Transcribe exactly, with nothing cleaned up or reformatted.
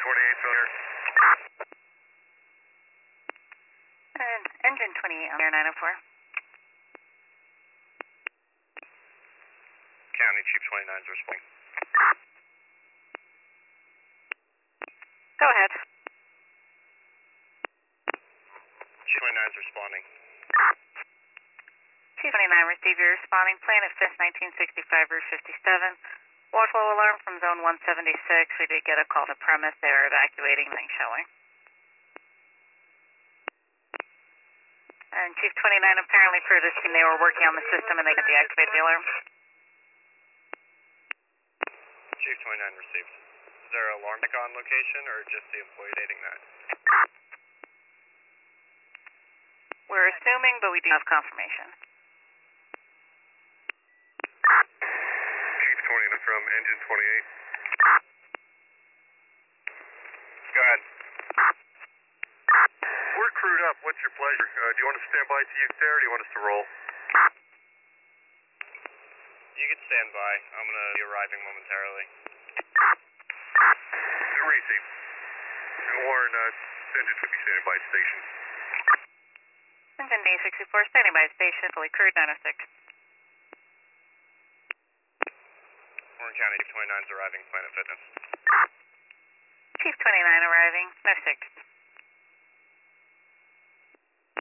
twenty-eight here. And engine twenty-eight on air nine oh four. County Chief twenty-nine is responding. Go ahead. Chief twenty-nine is responding. Chief twenty-nine, receive your responding plane at Fisk nineteen sixty-five, Route fifty-seven. Water flow alarm from zone one seventy-six. We did get a call to premise. They are evacuating, things showing. And Chief twenty-nine, apparently for this team, they were working on the system and they got deactivated the alarm. Chief twenty-nine received. Is there an alarm on location or just the employee dating that? We're assuming, but we do have confirmation. Chief twenty-nine from engine twenty-eight. Go ahead. We're crewed up. What's your pleasure? Uh, do you want to stand by till you get there, or do you want us to roll? You can stand by. I'm going to be arriving momentarily. Receive. Warren, uh, engine should be standing by station. Engine D sixty-four, standing by station, fully crewed, nine oh six. Warren County, Chief twenty-nine is arriving, Planet Fitness. Chief twenty-nine arriving, no six.